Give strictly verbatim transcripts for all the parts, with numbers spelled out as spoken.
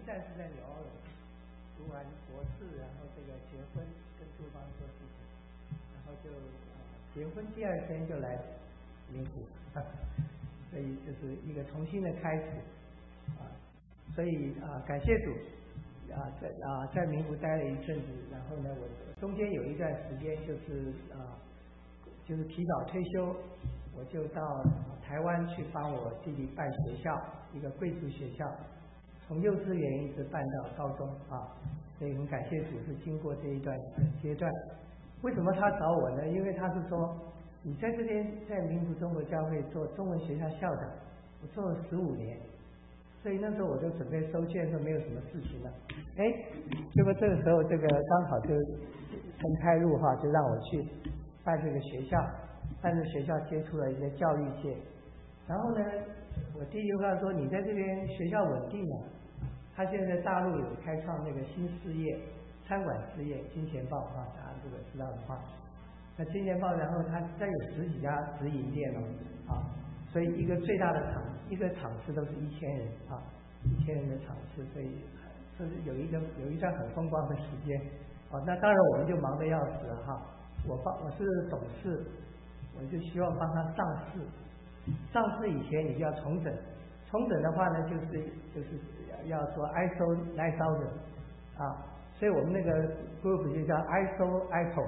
站是在纽奥良，读完博士，然后这个结婚，跟对方做事情，然后就、呃、结婚第二天就来灵湖，所以就是一个重新的开始啊。所以啊、呃，感谢主啊，在啊在灵湖待了一阵子，然后呢，我中间有一段时间就是啊，就是提早退休。我就到台湾去帮我弟弟办学校，一个贵族学校，从幼稚园一直办到高中啊，所以很感谢主是经过这一段阶段。为什么他找我呢？因为他是说你在这边在民族中国教会做中文学校校长，我做了十五年，所以那时候我就准备收卷，说没有什么事情了。哎，结果这个时候这个刚好就陈开路哈，就让我去办这个学校。办这学校接触了一些教育界，然后呢，我弟弟跟他说：“你在这边学校稳定啊。”他现在在大陆有开创那个新事业，餐馆事业，金钱豹啊，大家如果知道的话，那金钱豹，然后他再有十几家直营店了啊，所以一个最大的场，一个场次都是一千人啊，一千人的场次，所以这是有一个有一段很风光的时间哦。那当然我们就忙得要死了哈，我帮我是董事。我就希望帮他上市，上市以前你就要重整，重整的话呢，就是就是要说 I S O 九千啊，所以我们那个 group 就叫 I S O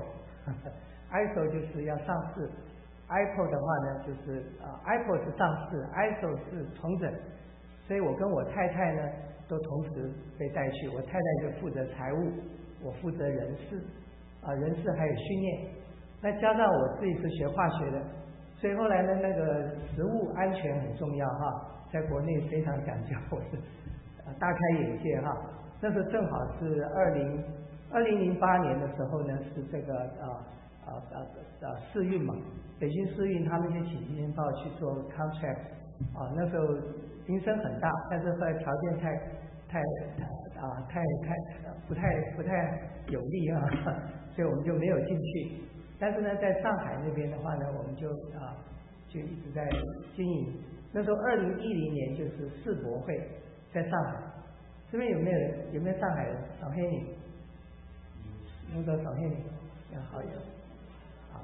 Apple，I S O 就是要上市 ，Apple 的话呢就是啊 Apple 是上市 ，I S O 是重整，所以我跟我太太呢都同时被带去，我太太就负责财务，我负责人事，啊人事还有训练。那加上我自己是学化学的，所以后来呢，那个食物安全很重要哈，在国内非常讲究，我是大开眼界哈。那时候正好是二零二零零八年的时候呢，是这个啊啊啊啊世运嘛，北京世运他们就请金钱豹去做 contract 啊，那时候名声很大，但是后来条件太太啊太太不太不太有利啊，所以我们就没有进去。但是呢，在上海那边的话呢，我们就啊就一直在经营。那时候二零一零年就是世博会在上海，这边有没有人？有没有上海人？扫黑你，那个扫黑你，要好友。好。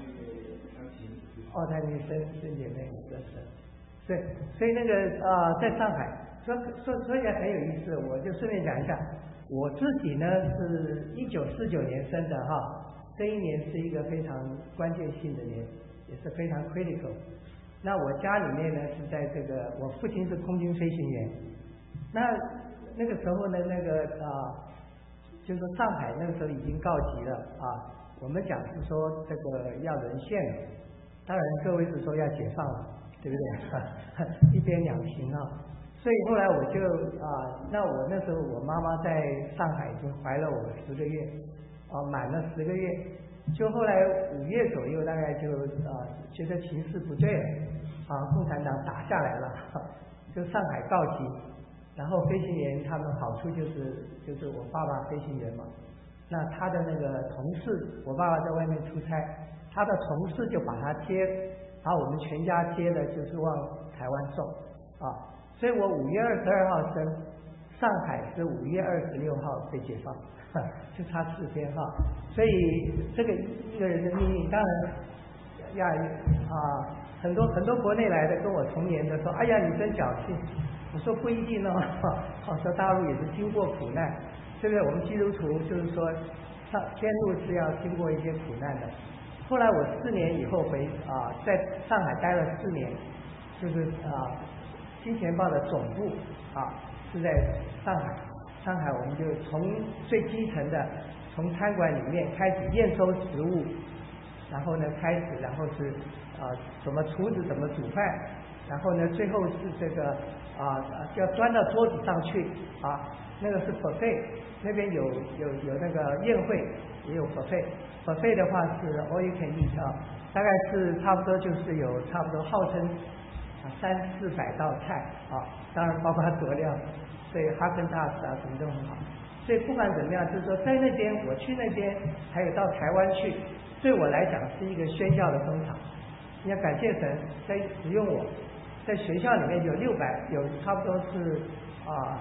哦，他那个生生姐妹的生，对，所以那个啊、呃，在上海，说说说起来很有意思，我就顺便讲一下，我自己呢是一九四九年生的哈。这一年是一个非常关键性的年，也是非常 critical。那我家里面呢是在这个，我父亲是空军飞行员。那那个时候呢，那个啊，就是上海那个时候已经告急了啊。我们讲是说这个要沦陷了，当然各位是说要解放了，对不对？一边两情啊。所以后来我就啊，那我那时候我妈妈在上海已经怀了我十个月。啊，满了十个月，就后来五月左右，大概就啊觉得形势不对了，啊，共产党打下来了，就上海告急，然后飞行员他们好处就是就是我爸爸飞行员嘛，那他的那个同事，我爸爸在外面出差，他的同事就把他接，把我们全家接的就是往台湾送啊，所以我五月二十二号生，上海是五月二十六号被解放。就差四天哈，所以这个一个人的命运，当然呀啊，很多很多国内来的跟我同年的说，哎呀你真侥幸，我说不一定哦，我说大陆也是经过苦难，对不对？我们基督徒就是说上天路是要经过一些苦难的。后来我四年以后回啊，在上海待了四年，就是啊，金钱豹的总部啊是在上海。上海我们就从最基层的，从餐馆里面开始验收食物，然后呢开始，然后是啊、呃、怎么厨子怎么煮饭，然后呢最后是这个啊、呃、要端到桌子上去啊，那个是 buffet， 那边有有有那个宴会也有 buffet， buffet 的话是 all you can eat 啊，大概是差不多就是有差不多号称啊三四百道菜啊，当然包括佐料。所以哈根达斯啊什么都很好，所以不管怎么样，就是说在那边我去那边，还有到台湾去，对我来讲是一个宣教的工厂。你要感谢神在使用我，在学校里面有六百有差不多是啊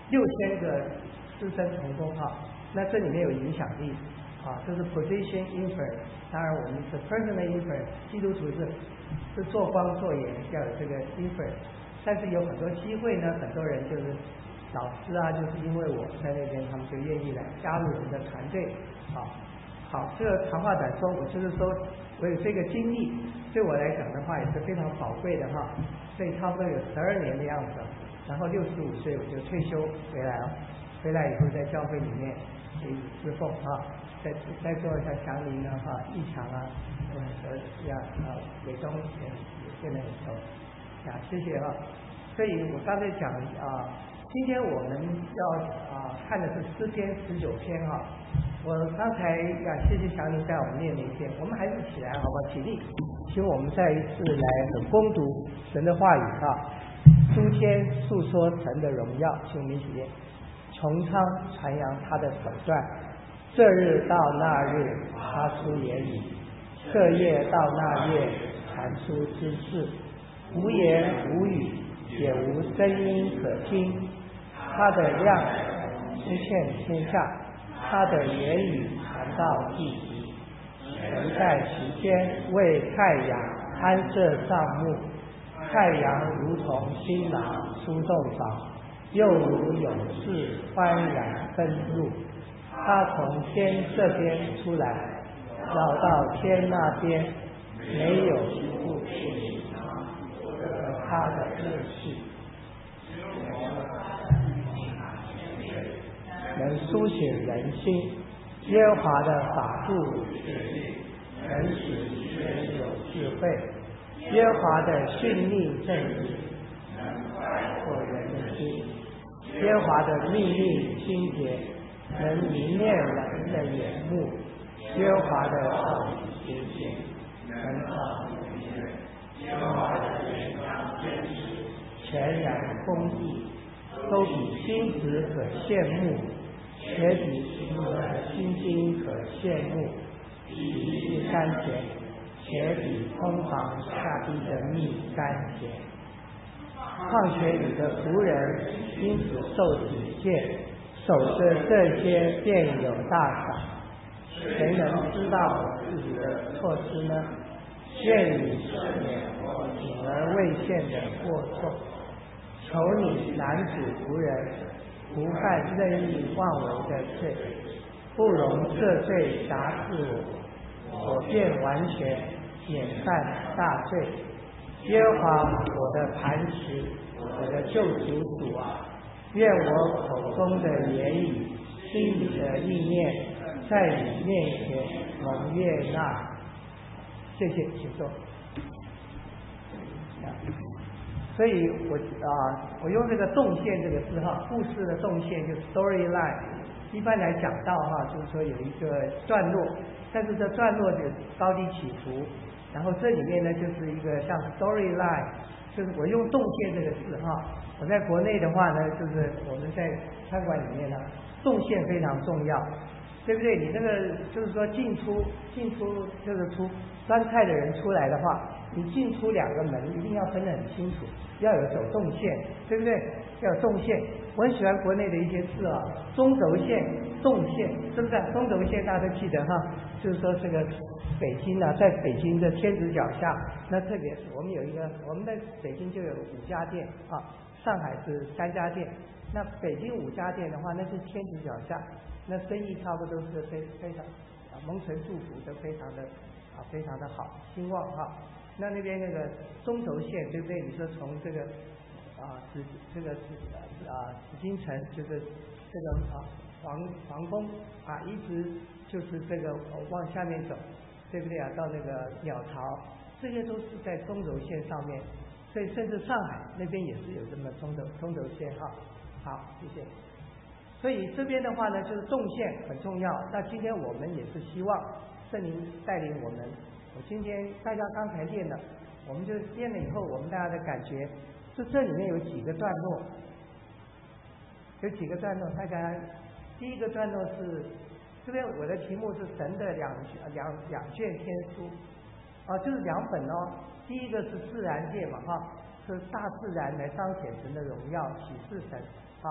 六千个师生同工哈，那这里面有影响力啊，这是 position influence。当然我们是 personal influence， 基督徒是是做光做盐要有这个 influence， 但是有很多机会呢，很多人就是老师啊，就是因为我在那边，他们就愿意来加入我们的团队啊。好，这个长话短说，我就是说我有这个经历，对我来讲的话也是非常宝贵的哈。所以差不多有十二年的样子，然后六十五岁我就退休回来了。回来以后在教会里面给予侍奉啊，在在座像祥林啊、哈义强啊，嗯和呀啊伟东也也现在很熟啊，谢谢啊。所以我刚才讲啊，今天我们要啊看的是诗篇十九篇哈。我刚才呀，谢谢祥林带我们念了一遍，我们还是起来好不好？起立，请我们再一次来很攻读神的话语啊，诸天述说神的荣耀，请我们一起念。穹苍传扬他的手段，这日到那日发出言语，这夜到那夜传出知识，无言无语，也无声音可听。他的亮出现天下，他的言语传到地极。神在其间为太阳安设帐幕，太阳如同新郎出洞房，又如勇士欢然奔入。他从天这边出来，绕到天那边，没有一步不隐藏和他的乐趣，能苏醒人心。耶和华的法度能使人有智慧，耶和华的训令正直能快活人的心，耶和华的命令清洁，能明亮人的眼目，耶和华的道理洁净，能照明人，耶和华的言章真实，全然公义，都比金子可羡慕，且比银子的金金可羡慕，比是甘甜，且比蜂房下滴的蜜甘甜。况且你的仆人因此受警戒，守着这些便有大赏。谁能知道自己的错失呢？愿你赦免我隐而未现的过错，求你拦阻仆人不犯任意妄为的罪，不容这罪辖制我，我便完全免犯大罪。耶和华我的磐石，我的救赎主啊，愿我口中的言语，心里的意念，在你面前蒙悦纳。谢谢，请坐。所以我啊，我用这个动线这个字哈，故事的动线就是 storyline。一般来讲到哈，就是说有一个段落，但是这段落就高低起伏。然后这里面呢，就是一个像 storyline， 就是我用动线这个字哈。我在国内的话呢，就是我们在餐馆里面呢，动线非常重要，对不对？你那个就是说进出进出就是出端菜的人出来的话，你进出两个门一定要分得很清楚，要有走动线，对不对？要有动线。我很喜欢国内的一些字啊，中轴线、动线，是不是、啊？中轴线大家都记得哈，就是说这个北京呢、啊，在北京的天子脚下，那特别是我们有一个，我们在北京就有五家店啊，上海是三家店，那北京五家店的话，那是天子脚下，那生意差不多是非非常啊蒙尘祝福都非常的啊非常的好兴旺哈、啊。那那边那个中轴线对不对？你说从这个啊紫这个紫啊紫禁城就是这个啊皇皇宫啊一直就是这个往下面走，对不对啊？到那个鸟巢，这些都是在中轴线上面，所以甚至上海那边也是有这么中轴中轴线哈。好，谢谢。所以这边的话呢，就是动线很重要。那今天我们也是希望圣灵带领我们。我今天大家刚才练了，我们就练了以后，我们大家的感觉是这里面有几个段落，有几个段落，大家第一个段落是这边我的题目是神的两两两卷天书啊，就是两本哦。第一个是自然界嘛哈，是大自然来彰显神的荣耀，启示神啊。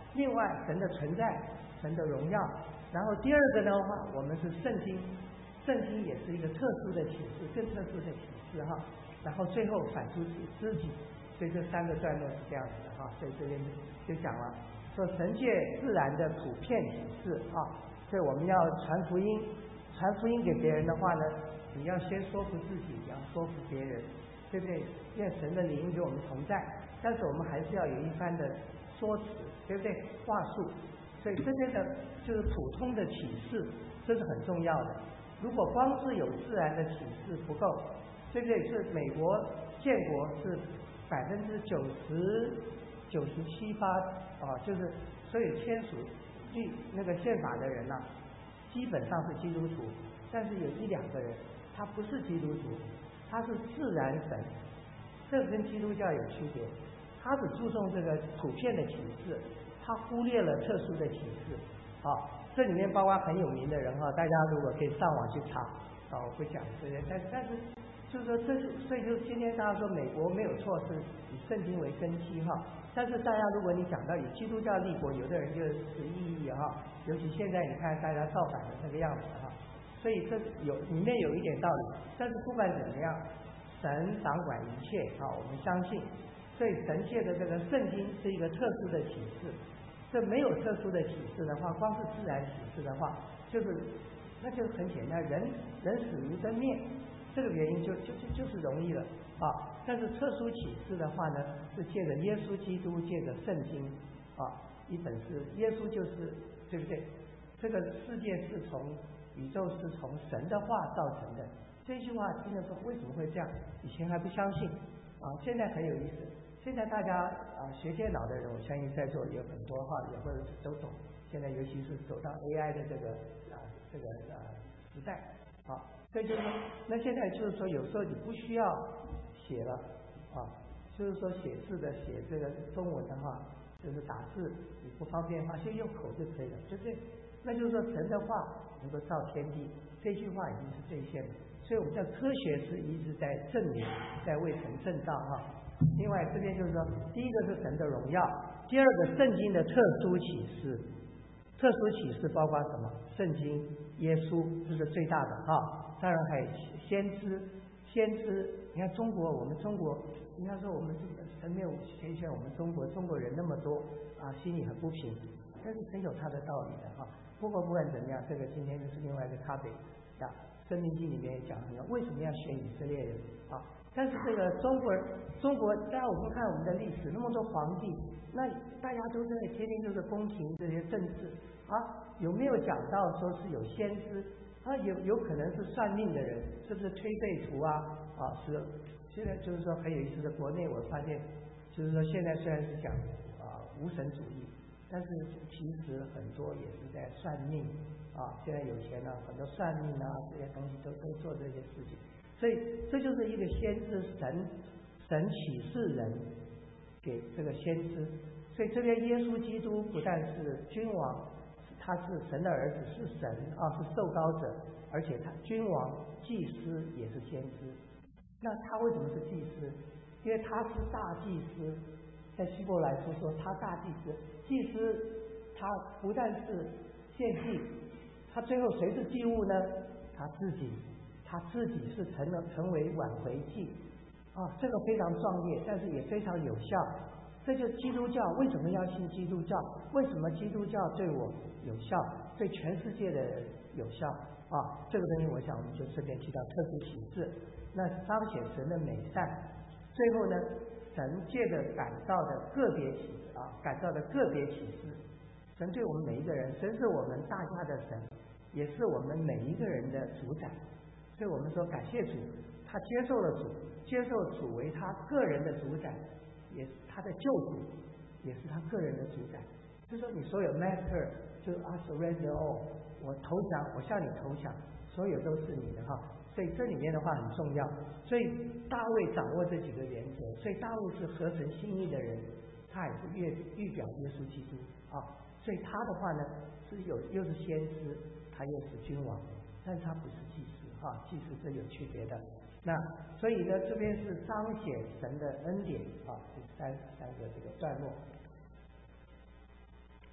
另外神的存在，神的荣耀。然后第二个的话，我们是圣经，圣经也是一个特殊的启示，更特殊的启示哈。然后最后反出知己，所以这三个段落是这样子的哈。所以这边就讲了，说神界自然的普遍启示啊。所以我们要传福音，传福音给别人的话呢，你要先说服自己，也要说服别人，对不对？因为神的灵与我们同在，但是我们还是要有一番的说辞，对不对？话术。所以这边的就是普通的启示，这是很重要的。如果光是有自然的启示不够，对不对？是美国建国是百分之九十九十七八啊，就是所有签署立那个宪法的人呐、啊，基本上是基督徒，但是有一两个人他不是基督徒，他是自然神，这个跟基督教有区别。他只注重这个普遍的启示，他忽略了特殊的启示。啊，这里面包括很有名的人哈，大家如果可以上网去查，啊，我不讲这些，但但是就是说，这是所以就今天大家说美国没有错，是以圣经为根基哈。但是大家如果你讲到以基督教立国，有的人就持异议哈，尤其现在你看大家造反的那个样子哈，所以这有里面有一点道理。但是不管怎么样，神掌管一切啊，我们相信。所以神界的这个圣经是一个特殊的启示。这没有特殊的启示的话，光是自然启示的话，就是那就很简单，人人死如灯灭，这个原因就就就就是容易了啊。但是特殊启示的话呢，是借着耶稣基督，借着圣经啊，一本是耶稣就是对不对？这个世界是从宇宙是从神的话造成的。这句话听了说为什么会这样？以前还不相信啊，现在很有意思。现在大家啊学电脑的人，我相信在座有很多哈，也会都懂。现在尤其是走到 A I 的这个啊这个啊时代啊，所以就是说，那现在就是说，有时候你不需要写了啊，就是说写字的写这个中文的话，就是打字你不方便的话，先用口就可以了，对不对？那就是说神的话能够造天地，这句话已经是兑现了。所以我们叫科学是一直在证明，在为神证道哈。另外这边就是说，第一个是神的荣耀，第二个圣经的特殊启示。特殊启示包括什么？圣经、耶稣，这是最大的哈。当然还有先知，先知。你看中国，我们中国，应该说我们神没有拣选我们中国，中国人那么多啊，心里很不平。但是神有他的道理的哈。不过不管怎么样，这个今天就是另外一个 topic 啊。申命记里面也讲很多，为什么要选以色列人啊？但是这个中国人，中国，大家我们看我们的历史，那么多皇帝，那大家都在天天就是宫廷这些政治啊，有没有讲到说是有先知啊？有有可能是算命的人，是不是推背图啊？啊，是现在就是说很有意思的，国内我发现就是说现在虽然是讲啊无神主义，但是其实很多也是在算命啊。现在有钱了，很多算命啊这些东西都都做这些事情。所以这就是一个先知，神神启示人给这个先知。所以这边耶稣基督不但是君王，他是神的儿子，是神啊，是受膏者，而且他君王、祭司也是先知。那他为什么是祭司？因为他是大祭司，在希伯来书说他大祭司。祭司他不但是献祭，他最后谁是祭物呢？他自己。他自己是成了成为挽回祭啊，这个非常壮烈，但是也非常有效。这就是基督教为什么要信基督教？为什么基督教对我有效，对全世界的人有效啊？这个东西，我想我们就顺便提到特殊启示，那彰显神的美善。最后呢，神借着感召的个别启示啊，感召的个别启示，神对我们每一个人，神是我们大家的神，也是我们每一个人的主宰。所以我们说感谢主，他接受了主，接受主为他个人的主宰，也是他的救主，也是他个人的主宰。就说你所有 master 就 I surrender all， 我投降，我向你投降，所有都是你的哈。所以这里面的话很重要。所以大卫掌握这几个原则，所以大卫是合神心意的人，他也是预预表耶稣基督啊。所以他的话呢是有又是先知，他又是君王，但是他不是祭司。啊，祭司是有区别的。那所以呢，这边是彰显神的恩典啊，这三三个这个段落。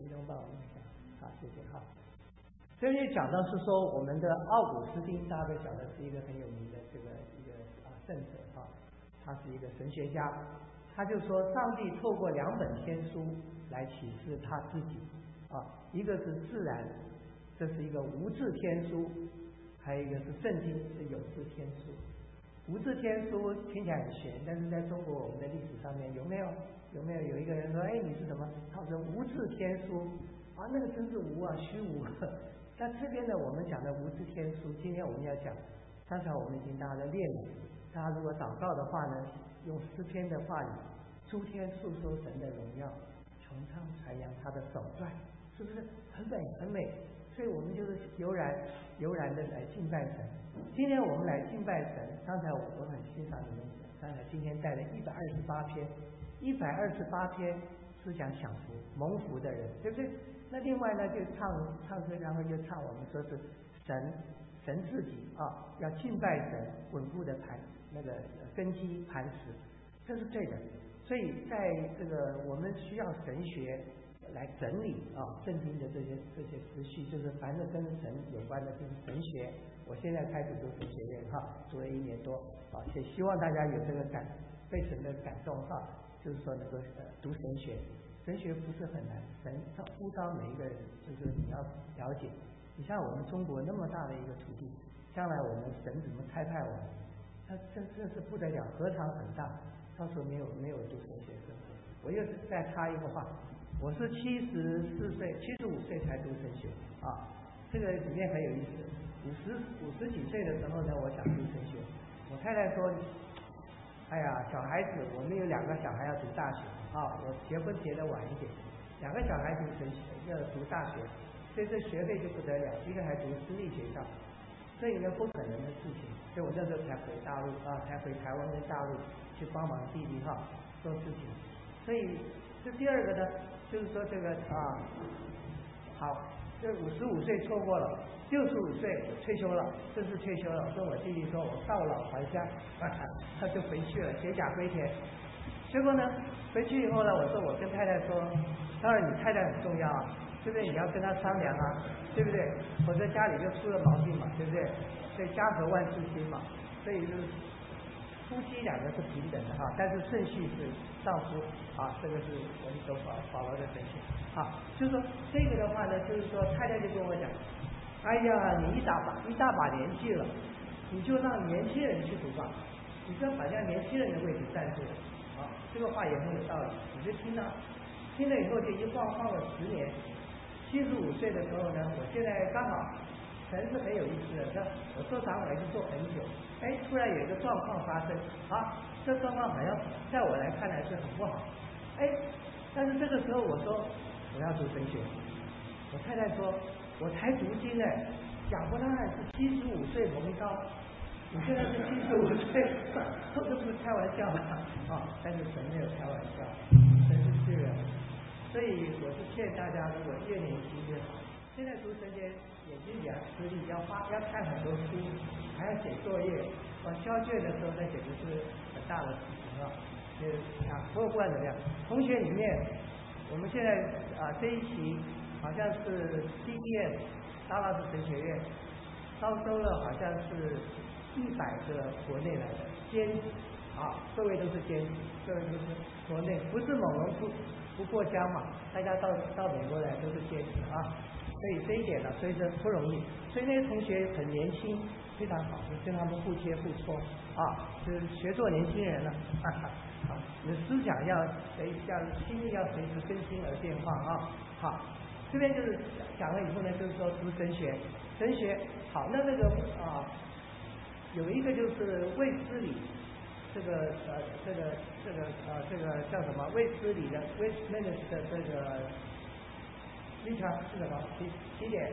移动帮我弄一下，好，谢谢哈。这里讲到是说我们的奥古斯丁，大家都晓得是一个很有名的这个一个啊圣者哈，他是一个神学家，他就说上帝透过两本天书来启示他自己啊，一个是自然，这是一个无字天书，还有一个是圣经，是有字天书。无字天书听起来很玄，但是在中国我们的历史上面有没有有没有有一个人说，哎，你是什么？他说无字天书啊，那个真是无啊，虚无。但这边呢，我们讲的无字天书，今天我们要讲，刚才我们已经大家都练了，大家如果祷告的话呢，用诗篇的话语，诸天述说神的荣耀，穹苍传扬他的手段，是不是很美很美？所以我们就是悠然悠然的来敬拜神。今天我们来敬拜神，刚才我我很欣赏你们，刚才今天带了一百二十八篇，一百二十八篇是讲享福蒙福的人，对不对？那另外呢，就唱唱歌，然后就唱我们说是神神自己啊，要敬拜神，稳固的磐那个根基磐石，这是对的。所以在这个我们需要神学来整理啊圣经的这些这些思绪，就是凡是跟神有关的，就是神学。我现在开始读神学院哈，读了一年多啊，也希望大家有这个感被神的感动哈，就是说能够呃读神学。神学不是很难，神呼召每一个人，就是你要了解。你像我们中国那么大的一个土地，将来我们神怎么差派我们？他真真是不得了，荷塘很大，到时候没有没有读神学生活。我又再插一个话，我是七十四岁、七十五岁才读神学啊，这个里面很有意思。五十五十几岁的时候呢，我想读神学，我太太说，哎呀，小孩子，我们有两个小孩要读大学啊，我结婚结得晚一点，两个小孩读神学要读大学，所以这学费就不得了，一个还读私立学校，这一个不可能的事情，所以我那时候才回大陆啊，才回台湾跟大陆去帮忙弟弟哈做事情。所以这第二个呢，就是说这个啊，好，这五十五岁错过了。六十五岁退休了，正式退休了。我跟我弟弟说，我告老还乡，他就回去了，解甲归田。结果呢，回去以后呢，我说我跟太太说，当然你太太很重要啊，对不对？你要跟他商量啊，对不对？否则家里就出了毛病嘛，对不对？所以家和万事兴嘛，所以就是夫妻两个是平等的哈，但是顺序是丈夫啊，这个是我们走保保罗的神学啊，就是说这个的话呢，就是说太太就跟我讲。哎呀，你一大把一大把年纪了，你就让年轻人去读吧，你就要把人家年轻人的位置占住了啊！这个话也很有道理，你就听了，听了以后就一晃晃了十年。七十五岁的时候呢，我现在刚好，神是很有意思的，那我做长老已经做很久，哎，突然有一个状况发生，啊，这状况好像在我来看来是很不好，哎，但是这个时候我说我要读神学，我太太说。我才读经哎，亚伯拉罕是七十五岁蒙召，你现在是七十五岁，这不是开玩笑啊！但是神没有开玩笑，神是自然，所以我是劝大家，如果越年轻越好。现在读神学眼睛比较吃力，要花要看很多书，还要写作业，啊，交卷的时候那简直是很大的事情啊！呃啊，不过不管怎么样，同学里面，我们现在啊这一期。好像是 D B S 大拉斯神学院招收了，好像是一百个国内来的兼职啊，各位都是兼职，各位都是国内，不是猛龙不不过江嘛，大家到到美国来都是兼职啊，所以这一点呢，所以说不容易，所以那些同学很年轻，非常好，就跟他们互切互磋啊，就是学做年轻人了，哈哈，好，你的思想要随要心意要随时更新而变化啊，好。这边就是讲了以后呢，就是说读神学，神学好，那那个啊，有一个就是卫斯理，这个呃这个这个呃这个叫什么卫斯理的 Westminster 的这个立场是什么？几几点？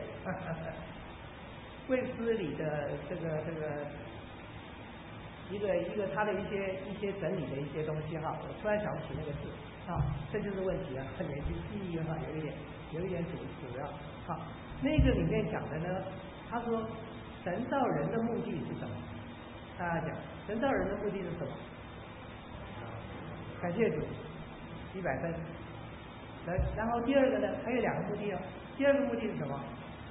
卫斯理的这个这个一个一个他的一些一些整理的一些东西哈，我突然想不起那个字啊，这就是问题了，很年轻记忆哈有一点。有一点主主要，好，那个里面讲的呢，他说神造人的目的是什么？大家讲，神造人的目的是什么？感谢主，一百分。 然然后第二个呢，还有两个目的哦。第二个目的是什么？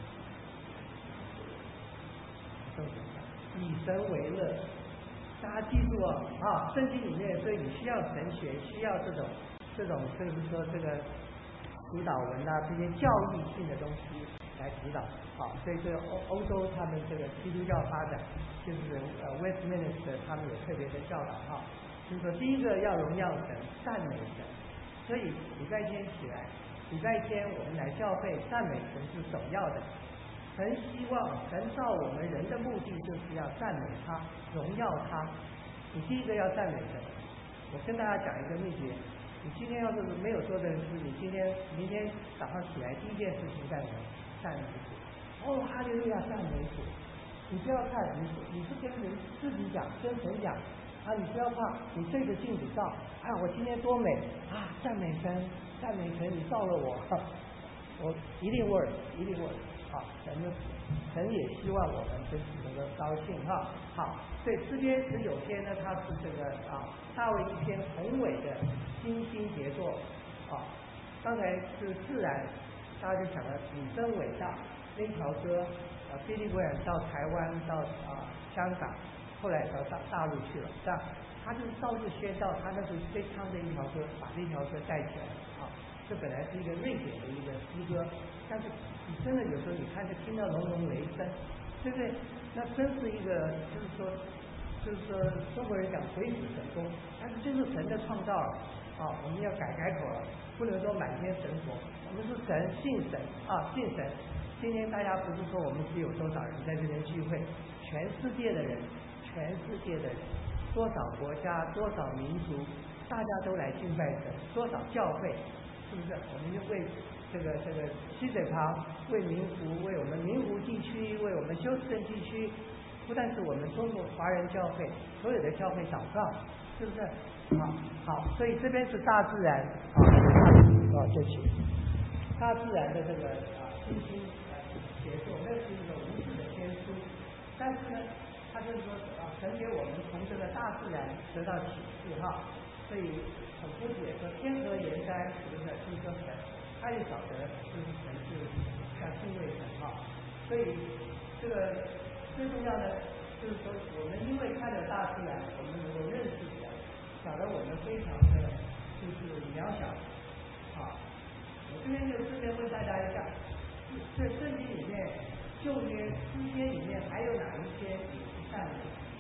以神为乐。大家记住哦，啊，圣经里面，所以你需要神学，需要这种这种，就是说这个指导文啊，这些教育性的东西来指导。好，所以这个欧欧洲他们这个基督教发展，就是呃 Westminster 他们有特别的教导哈，就是说第一个要荣耀神，赞美神。所以礼拜天起来，礼拜天我们来教会赞美神是首要的。神希望神造我们人的目的就是要赞美他，荣耀他。你第一个要赞美神。我跟大家讲一个秘诀，你今天要是没有做这个事，你今天明天早上起来第一件事情干什么？赞美主。哦，哈利路亚，赞美主。你不要看，你你是跟人自己讲，跟神讲啊，你不要怕，你对着镜子照，啊，我今天多美啊，赞美神，赞美神，你造了我，我一定 work， 一定 work。好，神的神也希望我们真是能够高兴哈。好，所以诗篇十九篇呢，它是这个啊大卫一篇宏伟的精心杰作啊。刚才是自然，大家就想了女生伟大那条歌啊，菲利威尔到台湾到啊香港，后来到大大陆去了，是吧？他就是到处宣道，他那是最唱的一条歌，把这条歌带起来啊。这本来是一个瑞典的一个诗歌，但是你真的有时候你看就听到隆隆雷声，对不对？那真是一个就是说就是说中国人讲鬼使神工，但是这是神的创造了啊，我们要改改口了，不能说满天神佛，我们是神信神啊信神。今天大家不是说我们只有多少人在这边聚会，全世界的人，全世界的人，多少国家多少民族，大家都来敬拜神，多少教会。是不是？我们就为这个这个溪水旁，为民湖，为我们民湖地区，为我们休斯顿地区，不但是我们中国华人教会，所有的教会祷告，是不是？好，好，所以这边是大自然啊，啊，对不起，大自然的这个啊精心啊杰作，那是一个无字的天书，但是呢，它就是说啊，神给我们从这个大自然得到启示哈。所以很姑且说天河岩山，是不是就是说神，他也晓得就是神是要敬畏神哈。所以这个最重要的就是说，我们因为看了大自然，我们能够认识神，晓得我们非常的就是渺小啊。我这边就顺便问大家一下，在圣经里面旧约诗篇里面还有哪一篇也是赞美？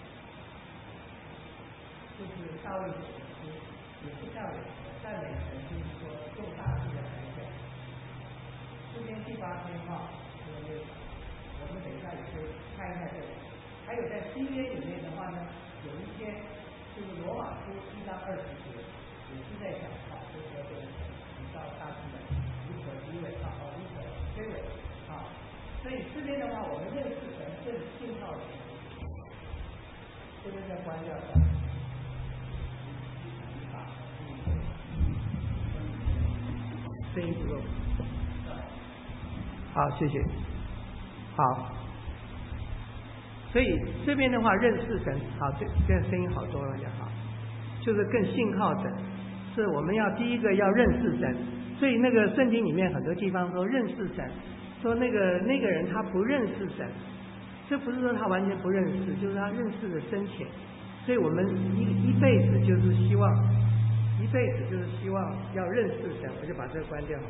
就是大卫写的诗，也是赞美赞美神，就是说用大自然来讲。诗篇第八篇哈，这个我们等一下也会看一看这个。还有在新约里面的话呢，有一篇就是罗马书一章二十节，也是在讲哈，就是说这个提到大自然无可敌伪啊，无可摧毁啊。所以这边的话，我们认识神更信靠神。这边再关掉一下。声音不够，好，谢谢。好，所以这边的话，认识神，好，这这声音好多了也好，就是更信靠神，是我们要第一个要认识神。所以那个圣经里面很多地方说认识神，说那个那个人他不认识神，这不是说他完全不认识，就是他认识的深浅。所以我们一一辈子就是希望。一辈子就是希望要认识神，我就把这个关掉，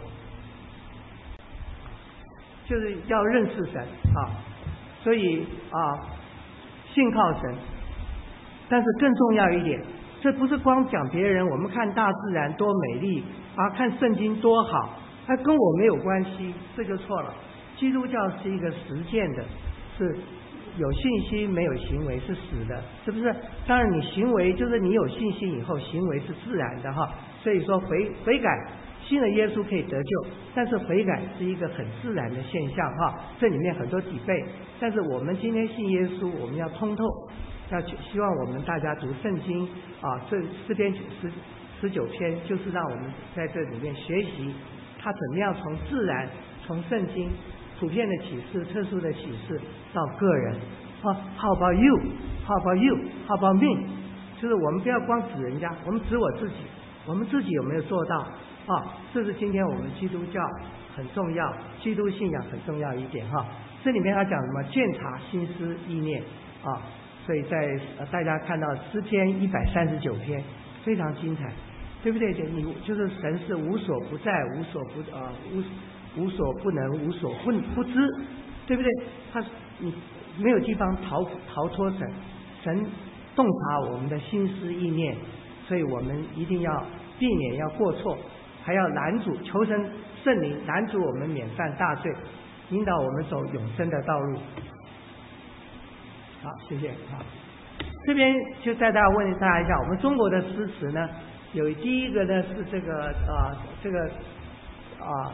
就是要认识神啊，所以啊，信靠神。但是更重要一点，这不是光讲别人，我们看大自然多美丽啊，看圣经多好，它跟我没有关系，这就错了。基督教是一个实践的，是有信心没有行为是死的，是不是？当然你行为就是你有信心以后，行为是自然的哈。所以说悔悔改，信了耶稣可以得救，但是悔改是一个很自然的现象哈。这里面很多底背，但是我们今天信耶稣，我们要通透，要希望我们大家读圣经啊，这诗篇十十九篇就是让我们在这里面学习他怎么样从自然，从圣经。普遍的启示，特殊的启示到个人啊 ，How about you? How about you? How about me? 就是我们不要光指人家，我们指我自己，我们自己有没有做到？ 啊，这是今天我们基督教很重要，基督信仰很重要一点哈。这里面他讲什么？鉴察心思意念啊，所以在呃大家看到诗篇一百三十九篇非常精彩，对不对？你就是神是无所不在，无所不呃无无所不能，无所不不知，对不对？他你没有地方逃逃脱神，神洞察我们的心思意念，所以我们一定要避免要过错，还要拦阻求神圣灵拦阻我们免犯大罪，引导我们走永生的道路。好，谢谢。好，这边就带大家问大家一下，我们中国的诗词呢，有第一个呢是这个啊、呃、这个啊、呃、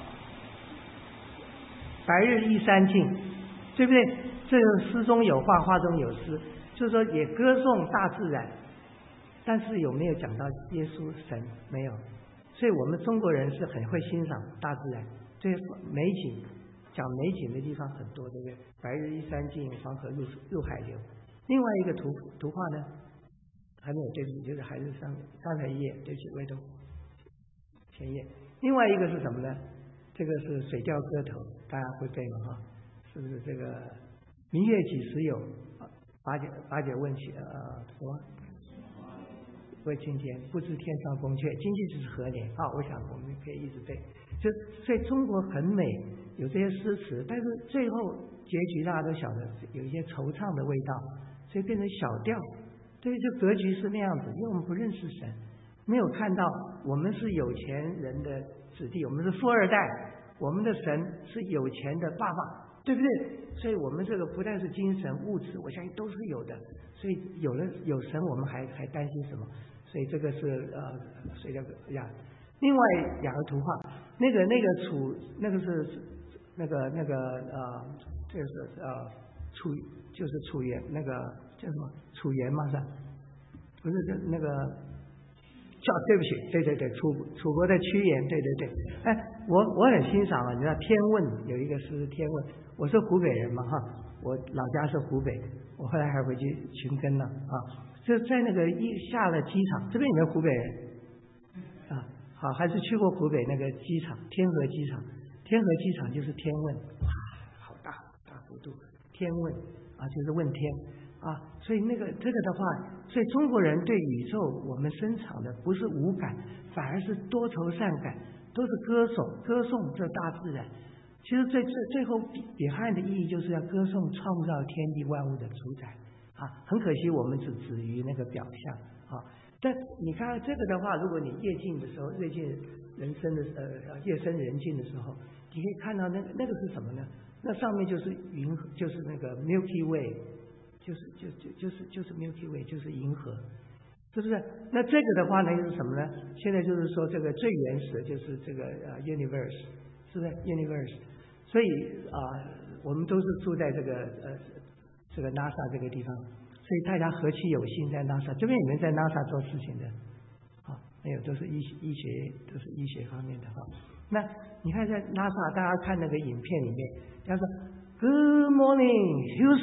白日依山尽，对不对？这个诗中有画，画中有诗，就是说也歌颂大自然，但是有没有讲到耶稣神？没有。所以我们中国人是很会欣赏大自然，这些美景，讲美景的地方很多，对不对？白日依山尽，黄河入入海流。另外一个图图画呢，还没有，对不起，就是还是上刚才一页，对不起，魏东前页。另外一个是什么呢？这个是《水调歌头》，大家会背吗？哈，是不是这个明月几时有？八姐八姐问起呃什么？为今天，不知天上宫阙，今夕是何年？啊，我想我们可以一直背。就所以中国很美，有这些诗词，但是最后结局大家都晓得，有一些惆怅的味道，所以变成小调。对，就格局是那样子，因为我们不认识神，没有看到我们是有钱人的子弟，我们是富二代，我们的神是有钱的爸爸，对不对？所以我们这个不但是精神物质，我相信都是有的。所以有了有神，我们还还担心什么？所以这个是呃，水调呀。另外两个图画，那个那个楚，那个是那个那个呃，这个是呃楚，就是楚原那个叫什么楚原吗？是吧？不是这那个叫对不起，对对对，楚楚国的屈原，对对对。哎，我我很欣赏啊，你知道《天问》有一个诗《天问》，我是湖北人嘛哈，我老家是湖北，我后来还回去寻根了啊。就在那个一下了机场，这边有没有湖北人啊？好，还是去过湖北那个机场，天河机场。天河机场就是天问，哇，好大大幅度，天问啊，就是问天啊。所以那个这个的话，所以中国人对宇宙我们生产的不是无感，反而是多愁善感，都是歌颂歌颂这大自然。其实最最最后彼岸的意义就是要歌颂创造天地万物的主宰。啊，很可惜我们只止于那个表象啊。但你看这个的话，如果你夜静的时候，夜静人生的呃夜深人静的时候，你可以看到那个那个是什么呢？那上面就是云，就是那个 Milky Way， 就是就就就是就是 Milky Way， 就是银河，是不是？那这个的话呢，又是什么呢？现在就是说这个最原始的就是这个呃 Universe， 是不是 Universe？ 所以啊、呃，我们都是住在这个呃。这个 NASA 这个地方，所以大家何其有幸在 NASA， 这边有没有在 NASA 做事情的？啊，没有，都是医医学，都是医学方面的哈。那你看在 NASA， 大家看那个影片里面，他说 Good morning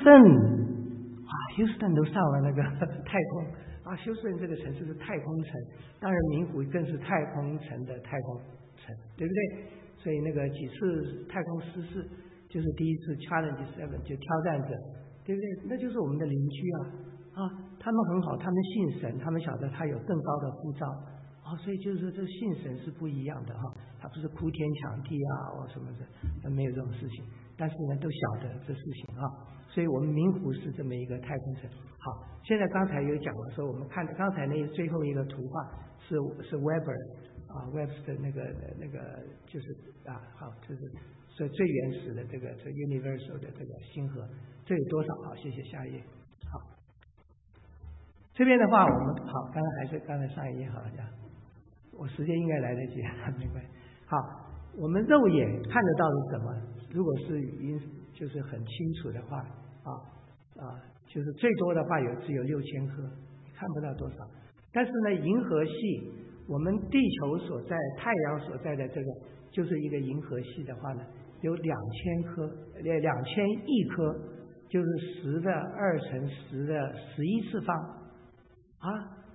Houston， 啊 ，Houston 都上了那个太空啊，休斯顿这个城市是太空城，当然名湖更是太空城的太空城，对不对？所以那个几次太空失事，就是第一次 Challenge Seven 就挑战者。对不对？那就是我们的邻居啊啊，他们很好，他们信神，他们晓得他有更高的呼召啊，所以就是说这信神是不一样的哈，他不是哭天抢地啊或什么的，没有这种事情。但是呢，都晓得这事情啊，所以我们明湖是这么一个太空城。好，现在刚才有讲了说，我们看刚才那最后一个图画是是 Weber 啊 Weber 的那个那个就是啊好，就是所以最原始的这个这 universal 的这个星河。这有多少？好，谢谢。下一页。好，这边的话，我们好，刚刚还是刚才上一页好像，我时间应该来得及，没关系。好，我们肉眼看得到是什么？如果是语音就是很清楚的话，啊啊，就是最多的话有只有六千颗，看不到多少。但是呢，银河系，我们地球所在、太阳所在的这个就是一个银河系的话呢，有两千颗，呃，两千亿颗。就是十的二乘十的十一次方啊，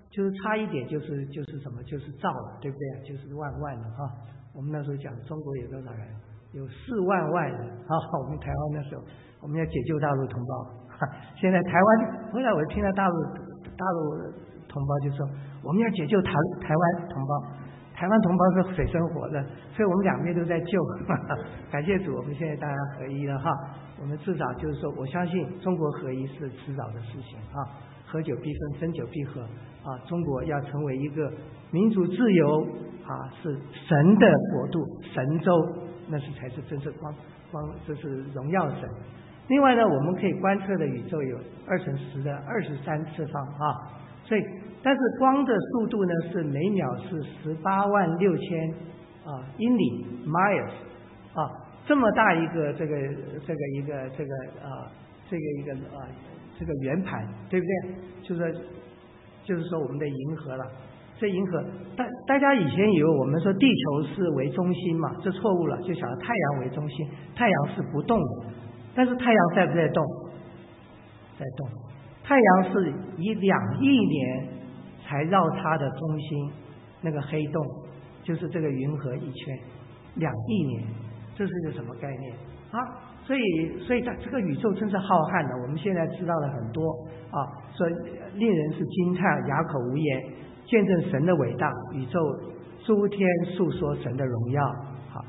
就是差一点就是就是什么就是兆了，对不对？就是万万了哈。我们那时候讲中国有多少人？有四万万人啊！我们台湾那时候我们要解救大陆同胞，现在台湾后来我听到大陆大陆同胞就说我们要解救台台湾同胞，台湾同胞是水深火热，所以我们两边都在救。感谢主，我们现在大家合一了哈。我们至少就是说，我相信中国合一是迟早的事情啊。合久必分，分久必合啊！中国要成为一个民主自由啊，是神的国度，神州，那是才是真正光光，这是荣耀神。另外呢，我们可以观测的宇宙有二乘十的二十三次方啊，所以但是光的速度呢是每秒是十八万六千啊英里 miles 啊，这么大一个这个这个一个这个啊这个一个啊。这个圆盘对不对？就是就是说我们的银河了。这银河大大家以前以为我们说地球是为中心嘛，这错误了，就想太阳为中心，太阳是不动的。但是太阳在不在动？在动。太阳是以两亿年才绕它的中心那个黑洞，就是这个银河一圈，两亿年，这是个什么概念啊？所以，所以它这个宇宙真是浩瀚的。我们现在知道了很多啊，所以令人是惊叹，哑口无言，见证神的伟大，宇宙诸天述说神的荣耀。好，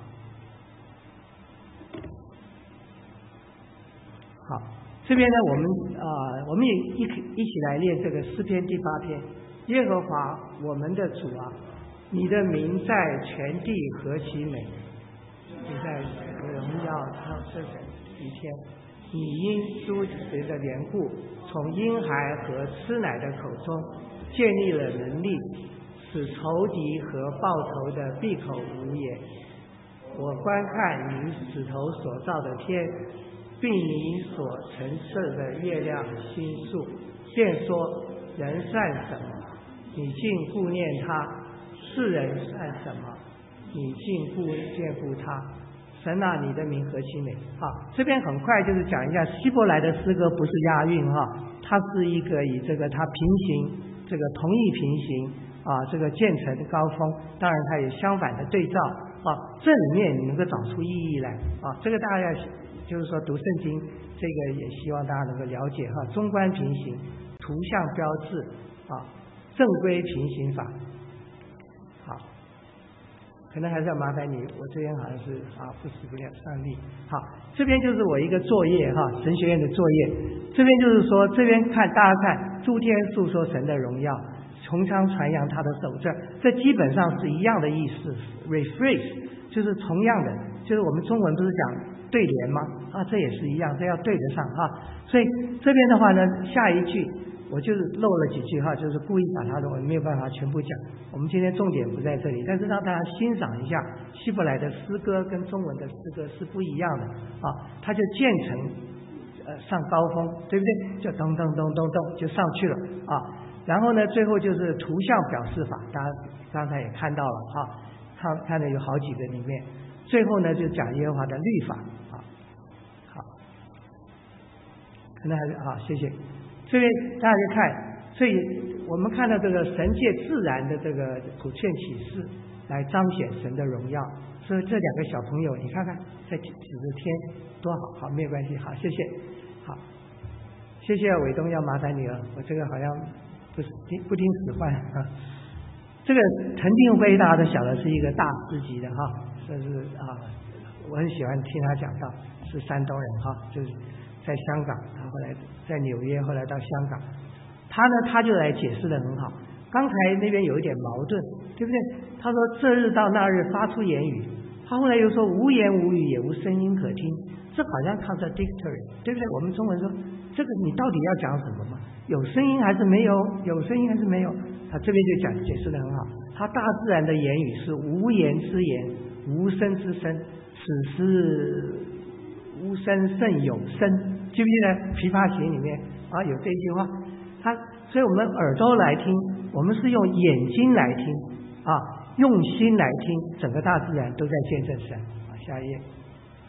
好，这边呢，我们啊、呃，我们也一一起来念这个诗篇第八篇。耶和华我们的主啊，你的名在全地何其美！你在荣耀超这个一天，你因诸神的缘故，从婴孩和吃奶的口中建立了能力，使仇敌和报仇的闭口无言。我观看你指头所造的天，并你所陈设的月亮星宿，便说人算什么？你竟顾念他；世人算什么？你竟不眷顾他。神啊，你的名何其美！好，这边很快就是讲一下希伯来的诗歌不是押韵哈，它是一个以这个它平行这个同义平行啊，这个渐层高峰，当然它有相反的对照啊，这里面你能够找出意义来啊，这个大家就是说读圣经，这个也希望大家能够了解哈，中观平行，图像标志啊，正规平行法。好。可能还是要麻烦你，我这边好像是啊，不死不了上帝。好，这边就是我一个作业哈，神学院的作业。这边就是说，这边看大家看，诸天述说神的荣耀，穹苍传扬他的手证，这基本上是一样的意思 ，rephrase 就是同样的，就是我们中文不是讲对联吗？啊，这也是一样，这要对得上哈。所以这边的话呢，下一句。我就是漏了几句哈，就是故意把它的我没有办法全部讲。我们今天重点不在这里，但是让大家欣赏一下希伯来的诗歌跟中文的诗歌是不一样的啊，它就渐层呃上高峰，对不对？就咚咚咚咚咚就上去了啊。然后呢，最后就是图像表示法，大家刚才也看到了哈，看看的有好几个里面。最后呢，就讲耶和华的律法啊。好，可能还是好，谢谢。这边大家就看，所以我们看到这个神界自然的这个普遍启示，来彰显神的荣耀。所以这两个小朋友，你看看在指着天多好，好没有关系，好谢谢，好谢谢伟东，要麻烦你了，我这个好像不是听不听使唤啊。这个陈定辉大家都晓得是一个大师级的哈，这是啊，我很喜欢听他讲道，是山东人哈，就是在香港，他后来在纽约，后来到香港，他呢他就来解释得很好。刚才那边有一点矛盾，对不对？他说这日到那日发出言语，他后来又说无言无语也无声音可听，这好像 contradictory， 对不对？我们中文说这个你到底要讲什么嘛？有声音还是没有？有声音还是没有？他这边就讲解释得很好，他大自然的言语是无言之言，无声之声，此时无声胜有声，记不记得《琵琶行》里面啊有这一句话？他所以我们耳朵来听，我们是用眼睛来听啊，用心来听，整个大自然都在见证神。啊，下一页。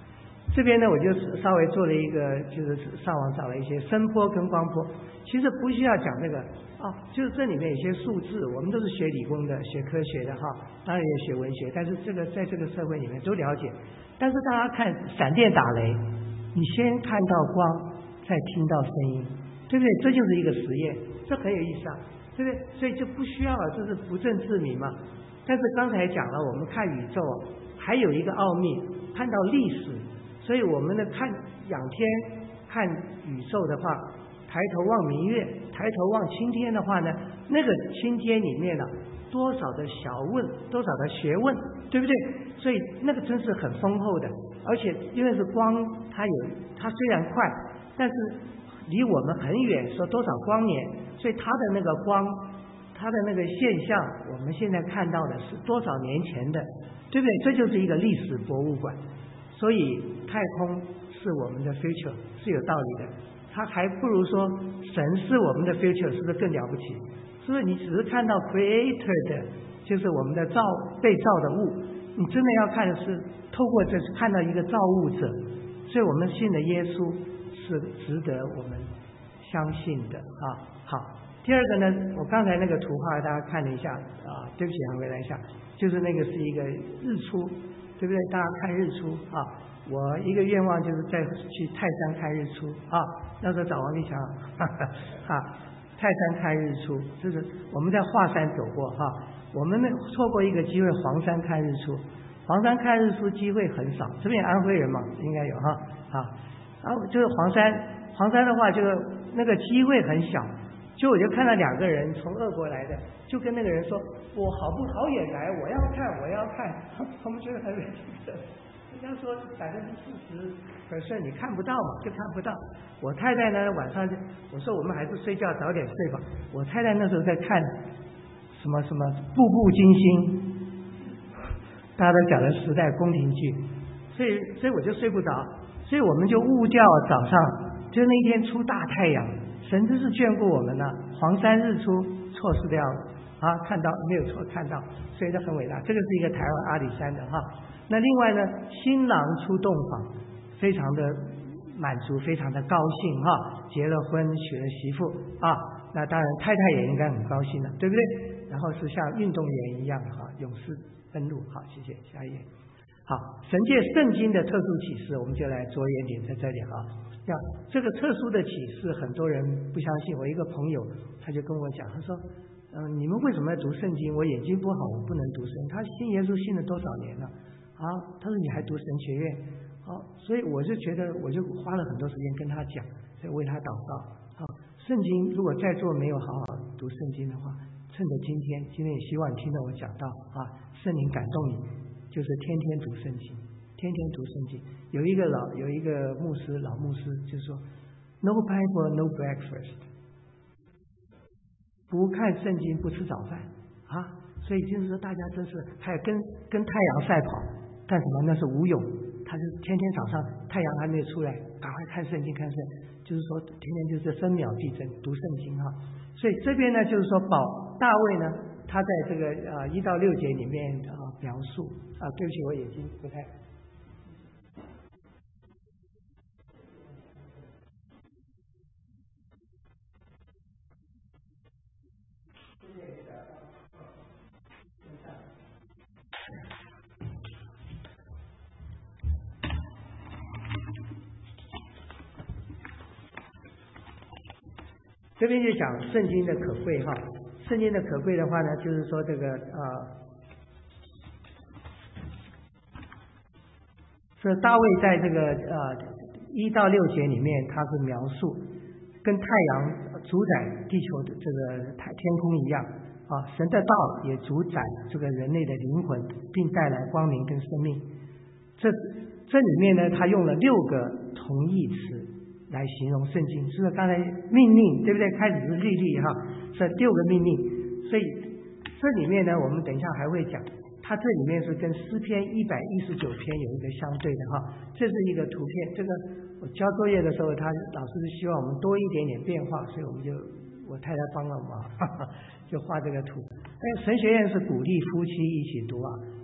这边呢，我就稍微做了一个，就是上网找了一些声波跟光波，其实不需要讲这个啊，就是这里面有些数字，我们都是学理工的、学科学的哈，当然也学文学，但是这个在这个社会里面都了解。但是大家看闪电打雷，你先看到光，再听到声音，对不对？这就是一个实验，这很有意思啊，对不对？所以就不需要了，这是不证自明嘛。但是刚才讲了，我们看宇宙还有一个奥秘，看到历史。所以我们呢看仰天看宇宙的话，抬头望明月，抬头望青天的话呢，那个青天里面呢、啊、多少的小问，多少的学问，对不对？所以那个真是很丰厚的，而且因为是光，它有它虽然快，但是离我们很远，说多少光年，所以它的那个光，它的那个现象，我们现在看到的是多少年前的，对不对？这就是一个历史博物馆。所以太空是我们的 future 是有道理的，它还不如说神是我们的 future， 是不是更了不起？是不是你只是看到 creator 的，就是我们的造被造的物，你真的要看的是透过这看到一个造物者，所以我们信的耶稣是值得我们相信的啊。好，第二个呢，我刚才那个图画大家看了一下啊，对不起啊，回来一下，就是那个是一个日出。对不对？大家看日出啊！我一个愿望就是再去泰山看日出啊！那时候找王立强，哈哈哈，泰山看日出，就是我们在华山走过哈、啊，我们呢错过一个机会，黄山看日出，黄山看日出机会很少，这边安徽人嘛，应该有哈啊，然后就是黄山，黄山的话就是那个机会很小。就我就看到两个人从俄国来的，就跟那个人说，我好不好远来，我要看我要看，他们觉得很有意思。人家说百分之四十 percent 你看不到嘛，就看不到。我太太呢晚上就我说我们还是睡觉早点睡吧。我太太那时候在看什么什么步步惊心，大家都讲的时代宫廷剧，所以所以我就睡不着，所以我们就误掉早上，就那一天出大太阳。神真是眷顾我们呢、啊，黄山日出错失掉了啊，看到没有错看到，所以这很伟大。这个是一个台湾阿里山的哈。那另外呢，新郎出洞房，非常的满足，非常的高兴哈，结了婚娶了媳妇啊，那当然太太也应该很高兴了，对不对？然后是像运动员一样哈，勇士登陆。好，谢谢，下一页。好，神借圣经的特殊启示，我们就来着眼点在这里哈。像这个特殊的启示，很多人不相信。我一个朋友他就跟我讲，他说：“嗯、呃，你们为什么要读圣经？我眼睛不好，我不能读圣经。”他信耶稣信了多少年了啊？他说：“你还读神学院？”好，所以我就觉得，我就花了很多时间跟他讲，在为他祷告。啊，圣经如果在座没有好好读圣经的话，趁着今天，今天也希望你听到我讲到啊，圣灵感动你，就是天天读圣经。天天读圣经，有一个老有一个牧师老牧师就说 ，No Bible, no breakfast， 不看圣经不吃早饭啊，所以就是说大家真是还有跟跟太阳赛跑干什么？那是无勇，他就天天早上太阳还没有出来，赶快看圣经看圣经，就是说天天就是分秒必争读圣经哈。所以这边呢就是说保大卫呢，他在这个呃一到六节里面啊、呃、描述啊，对不起我眼睛不太。这边就讲圣经的可贵哈，圣经的可贵的话呢，就是说这个呃，这大卫在这个呃一到六节里面，他是描述跟太阳主宰地球的这个太天空一样啊，神的道也主宰这个人类的灵魂，并带来光明跟生命。这这里面呢，他用了六个同义词来形容圣经，是不是刚才命令对不对？开始是律例哈，这六个命令，所以这里面呢，我们等一下还会讲，它这里面是跟诗篇一百一十九篇有一个相对的哈。这是一个图片，这个我交作业的时候，他老师是希望我们多一点点变化，所以我们就我太太帮了忙，哈哈，就画这个图。但神学院是鼓励夫妻一起读啊，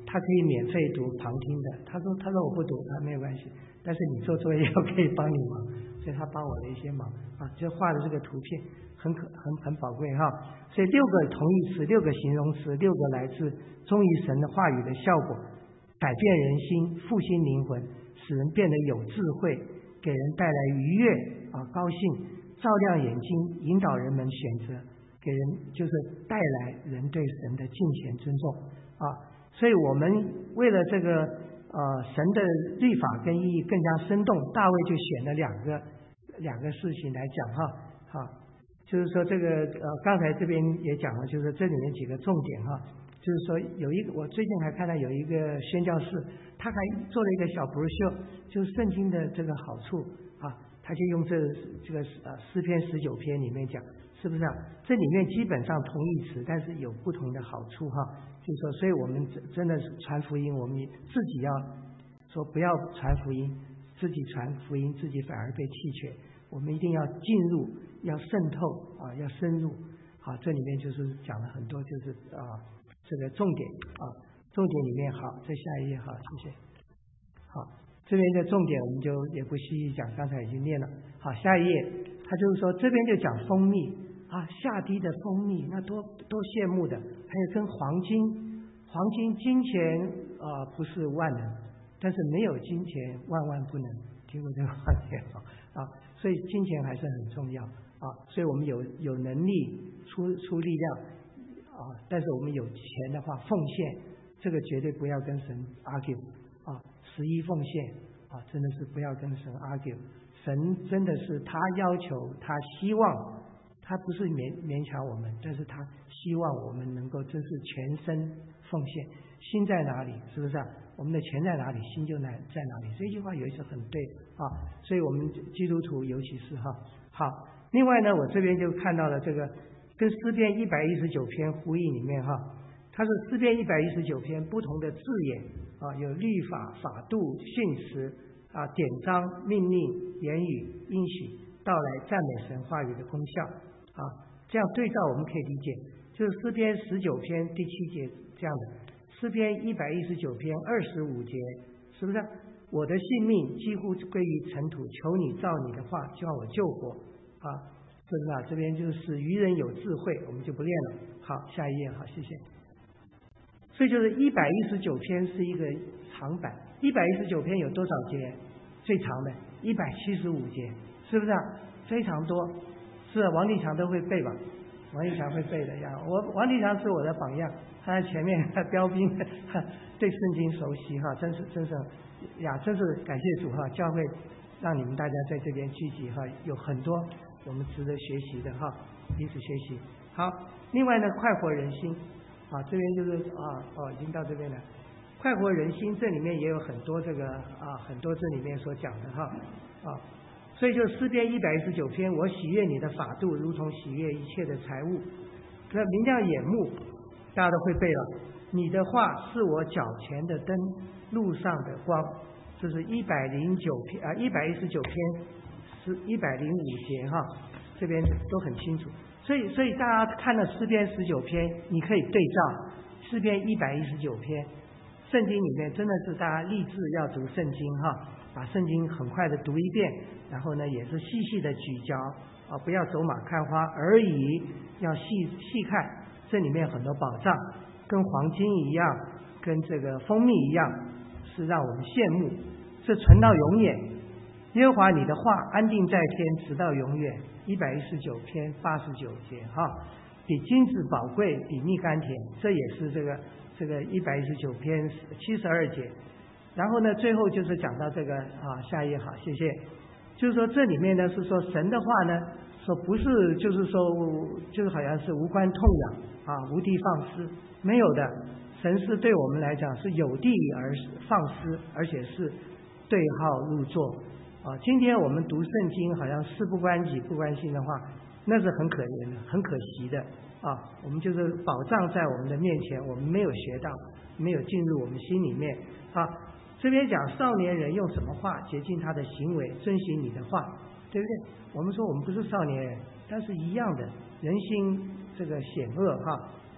他可以免费读旁听的。他说他说我不读，他没有关系，但是你做作业我可以帮你忙，所以他帮我的一些忙啊，就画的这个图片很可很很宝贵哈。所以六个同义词，六个形容词，六个来自忠于神的话语的效果，改变人心，复兴灵魂，使人变得有智慧，给人带来愉悦啊高兴，照亮眼睛，引导人们选择，给人就是带来人对神的敬虔尊重啊。所以我们为了这个呃神的律法跟意义更加生动，大卫就选了两个两个事情来讲哈哈，就是说这个呃刚才这边也讲了，就是这里面几个重点哈，就是说有一个我最近还看到有一个宣教士，他还做了一个小 brochure， 就是圣经的这个好处啊，他就用这这个呃诗篇十九篇里面讲，是不是啊？这里面基本上同义词，但是有不同的好处哈。就是说，所以我们真真的是传福音，我们自己要说不要传福音，自己传福音，自己反而被弃绝。我们一定要进入，要渗透啊，要深入。好，这里面就是讲了很多，就是啊这个重点啊，重点里面好，在下一页好，谢谢。好，这边的重点我们就也不细细讲，刚才已经念了。好，下一页，他就是说这边就讲蜂蜜啊，下滴的蜂蜜，那多多羡慕的。还有跟黄金，黄金金钱啊、呃、不是万能，但是没有金钱万万不能，听过这个话没有啊？所以金钱还是很重要啊，所以我们有有能力出出力量啊，但是我们有钱的话奉献，这个绝对不要跟神 argue 啊，十一奉献啊，真的是不要跟神 argue， 神真的是他要求，他希望。他不是勉勉强我们，但是他希望我们能够真是全身奉献。心在哪里，是不是啊？我们的钱在哪里，心就在在哪里。这句话有一次很对啊，所以我们基督徒尤其是哈好。另外呢，我这边就看到了这个跟诗篇一百一十九篇呼应里面哈，它是诗篇一百一十九篇不同的字眼啊，有律法、法度、训词啊、典章、命令、言语、应许、道来赞美神话语的功效。啊，这样对照我们可以理解，就是诗篇十九篇第七节这样的，诗篇一百一十九篇二十五节，是不是？我的性命几乎归于尘土，求你照你的话叫我救活啊，是不是啊？这边就是愚人有智慧，我们就不练了。好，下一页，好，谢谢。所以就是一百一十九篇是一个长版，一百一十九篇有多少节？最长的一百七十五节，是不是啊？非常多。是王立强都会背吧？王立强会背的呀。我王立强是我的榜样，他在前面标兵，对圣经熟悉哈，真是真是呀，真是感谢主哈，教会让你们大家在这边聚集哈，有很多我们值得学习的哈，彼此学习。好，另外呢，快活人心啊，这边就是啊哦，已经到这边了。快活人心这里面也有很多这个啊，很多这里面所讲的哈啊。所以就诗篇一百一十九篇，我喜悦你的法度，如同喜悦一切的财物。那明亮眼目，大家都会背了。你的话是我脚前的灯，路上的光。这是一百零九篇啊，一百一十九篇是一百零五节哈，这边都很清楚。所以，所以大家看了诗篇十九篇，你可以对照诗篇一百一十九篇。圣经里面真的是大家立志要读圣经哈。把圣经很快的读一遍，然后呢也是细细的咀嚼啊，不要走马看花而已，要细细看，这里面很多宝藏，跟黄金一样，跟这个蜂蜜一样，是让我们羡慕，是存到永远。耶和华你的话安定在天，直到永远。一百一十九篇八十九节哈，比金子宝贵，比蜜甘甜，这也是这个这个一百一十九篇七十二节。然后呢，最后就是讲到这个啊，下一页好，谢谢。就是说这里面呢是说神的话呢，说不是就是说就是好像是无关痛痒啊，无的放矢，没有的。神是对我们来讲是有地而放矢，而且是对号入座啊。今天我们读圣经好像事不关己不关心的话，那是很可怜的，很可惜的啊。我们就是宝藏在我们的面前，我们没有学到，没有进入我们心里面啊。这边讲少年人用什么话洁净他的行为，遵循你的话，对不对？我们说我们不是少年人，但是一样的，人心这个险恶哈，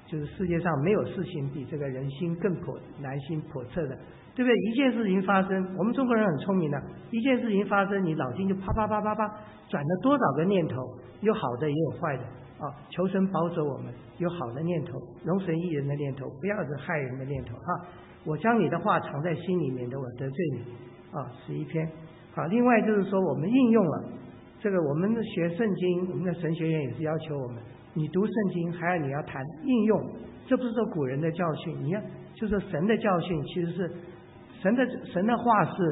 就是世界上没有事情比这个人心更叵难心叵测的，对不对？一件事情发生，我们中国人很聪明的，一件事情发生，你脑筋就啪啪啪啪啪转了多少个念头，有好的也有坏的啊！求神保守我们，有好的念头，容神益人的念头，不要是害人的念头啊！我将你的话藏在心里，免得我得罪你啊！十一篇。好，另外就是说我们应用了这个，我们学圣经，我们的神学院也是要求我们，你读圣经还要你要谈应用，这不是说古人的教训，你要就是神的教训，其实是神的神的话是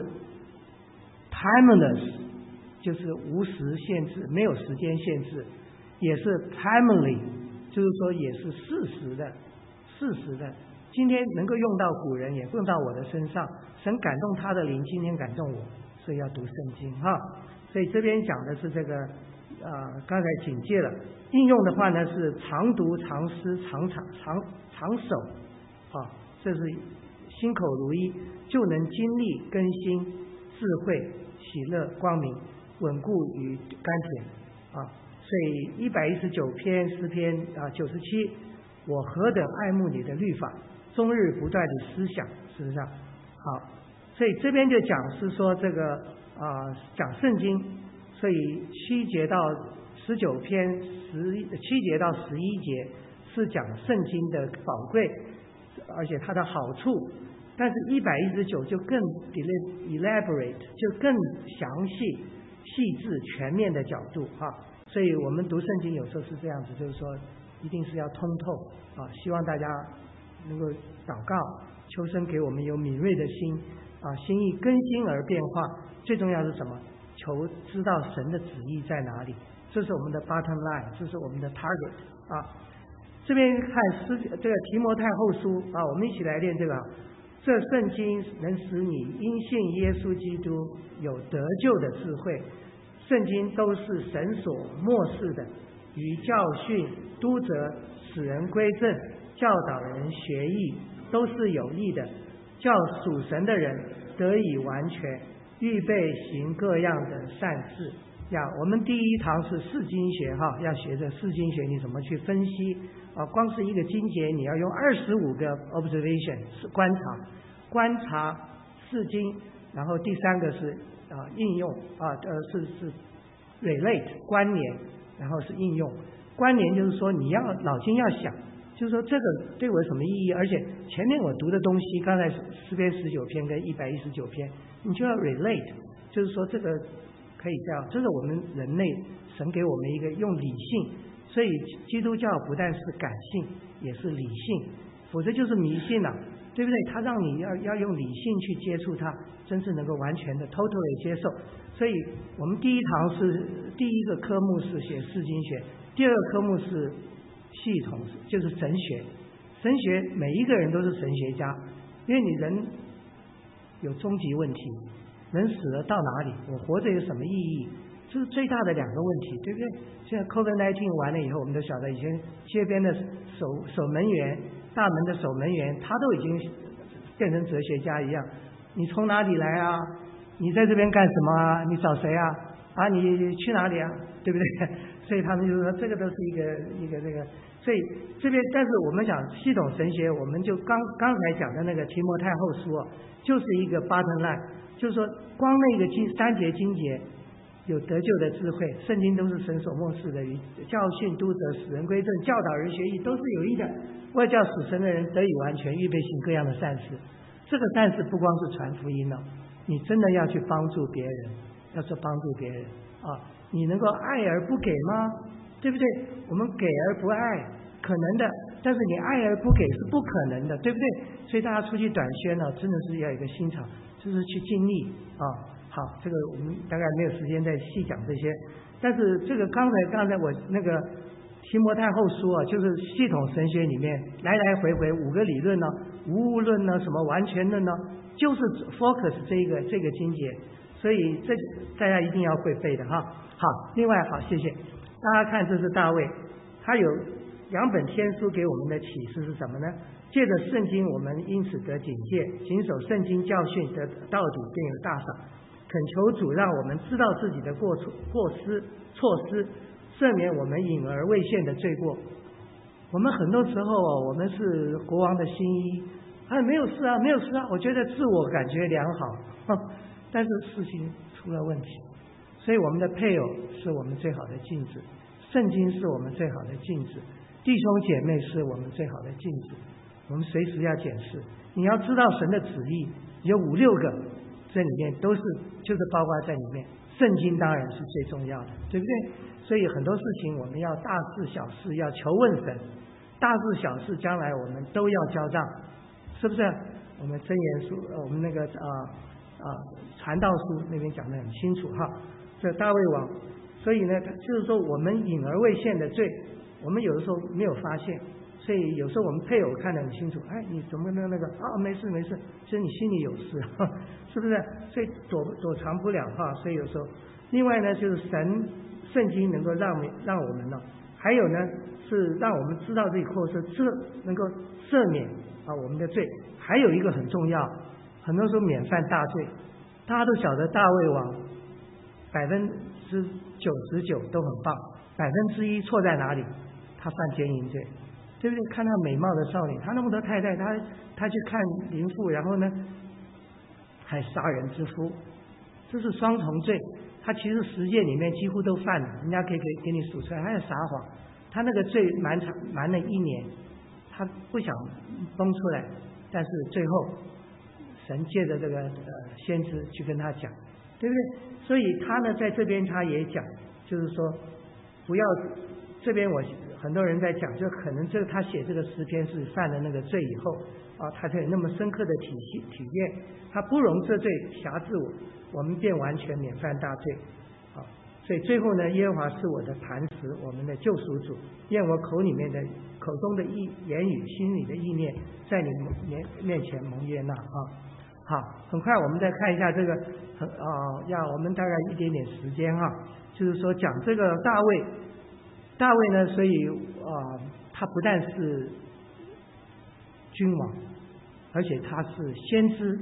timeless， 就是无时限制，没有时间限制，也是 timely， 就是说也是事实的，事实的。今天能够用到古人，也用到我的身上，神感动他的灵，今天感动我，所以要读圣经哈。所以这边讲的是这个呃，刚才警戒了，应用的话呢是常读常思常常常常守啊，这是心口如一，就能经历更新智慧喜乐光明稳固与甘甜啊。所以一百一十九篇诗篇啊九十七，我何等爱慕你的律法，终日不断的思想，事实上好，所以这边就讲是说这个啊讲圣经，所以七节到十九篇十七节到十一节是讲圣经的宝贵，而且它的好处，但是一百一十九就更 elaborate， 就更详细细致全面的角度啊。所以我们读圣经有时候是这样子，就是说一定是要通透啊，希望大家能够祷告，求神给我们有敏锐的心啊，心意更新而变化。最重要是什么？求知道神的旨意在哪里，这是我们的 bottom line， 这是我们的 target 啊。这边看诗这个提摩太后书啊，我们一起来练这个。这圣经能使你因信耶稣基督有得救的智慧。圣经都是神所默示的，于教训、督责、使人归正、教导人学艺，都是有益的，叫属神的人得以完全，预备行各样的善事呀。我们第一堂是释经学哈，要学着释经学你怎么去分析啊？光是一个经节，你要用二十五个 observation 是观察，观察释经，然后第三个是啊应用啊呃是是 relate 关联，然后是应用。关联就是说你要脑筋要想，就是说这个对我有什么意义？而且前面我读的东西，刚才诗篇十九篇跟一百一十九篇，你就要 relate， 就是说这个可以这样，这是我们人类神给我们一个用理性，所以基督教不但是感性，也是理性，否则就是迷信了、啊，对不对？他让你要要用理性去接触它，真是能够完全的 totally 接受。所以我们第一堂是第一个科目是写释经学，第二个科目是系统，就是神学。神学每一个人都是神学家，因为你人有终极问题，人死了到哪里？我活着有什么意义？这是最大的两个问题，对不对？现在 COVID 十九 完了以后，我们都晓得，以前街边的守守门员、大门的守门员，他都已经变成哲学家一样。你从哪里来啊？你在这边干什么啊？你找谁啊？啊，你去哪里啊？对不对？所以他们就说这个都是一个一个这个，所以这边但是我们讲系统神学，我们就刚刚才讲的那个提摩太后书啊，就是一个 bottom line， 就是说光那个经三节经节有得救的智慧，圣经都是神所默示的，与教训、督责、使人归正、教导人学艺，都是有益的，为叫属神的人得以完全，预备行各样的善事。这个善事不光是传福音了、哦，你真的要去帮助别人，要去帮助别人啊！你能够爱而不给吗？对不对？我们给而不爱，可能的，但是你爱而不给是不可能的，对不对？所以大家出去短宣呢，真的是要有一个心肠，就是去尽力啊。好，这个我们大概没有时间再细讲这些，但是这个刚才刚才我那个提摩太后书啊，就是系统神学里面来来回回五个理论呢，无物论呢，什么完全论呢，就是 focus 这个这个经节，所以这大家一定要会背的哈。好，另外好，谢谢大家看，这是大卫，他有两本天书给我们的启示是什么呢？借着圣经，我们因此得警戒，谨守圣经教训得到底，便有大赏。恳求主让我们知道自己的过错、过失、错失，赦免我们隐而未现的罪过， 我们很多时候哦，我们是国王的新衣，啊，没有事啊，没有事啊，我觉得自我感觉良好，呵，但是事情出了问题。所以我们的配偶是我们最好的镜子，圣经是我们最好的镜子，弟兄姐妹是我们最好的镜子，我们随时要检视。你要知道神的旨意有五六个，这里面都是就是包括在里面，圣经当然是最重要的，对不对？所以很多事情我们要大事小事要求问神，大事小事将来我们都要交账，是不是？我们箴言书，我们那个啊啊传道书那边讲得很清楚哈。这大卫王，所以呢，就是说我们隐而未现的罪，我们有的时候没有发现，所以有时候我们配偶看得很清楚，哎，你怎么能那个啊？没事没事，其实你心里有事，是不是？所以躲躲藏不了哈。所以有时候，另外呢，就是神圣经能够让让我们呢，还有呢是让我们知道这一或是这能够赦免啊我们的罪，还有一个很重要，很多时候免犯大罪，大家都晓得大卫王。百分之九十九都很棒，百分之一错在哪里？他犯奸淫罪，对不对？看到美貌的少女，他那么多太太，他他去看淫妇，然后呢还杀人之夫，这是双重罪。他其实十诫里面几乎都犯了，人家可以给给你数出来。还有撒谎，他那个罪瞒长瞒了一年，他不想崩出来，但是最后神借着这个呃先知去跟他讲，对不对？所以他呢，在这边他也讲，就是说，不要这边我很多人在讲，就可能这他写这个诗篇是犯了那个罪以后啊，他才有那么深刻的体系体验，他不容这罪辖制我，我们便完全免犯大罪啊。所以最后呢，耶和华是我的磐石，我们的救赎主，愿我口里面的口中的意言语，心里的意念，在你面面前蒙悦纳啊。好，很快我们再看一下这个，呃，要我们大概一点点时间哈，就是说讲这个大卫，大卫呢，所以呃，他不但是君王，而且他是先知，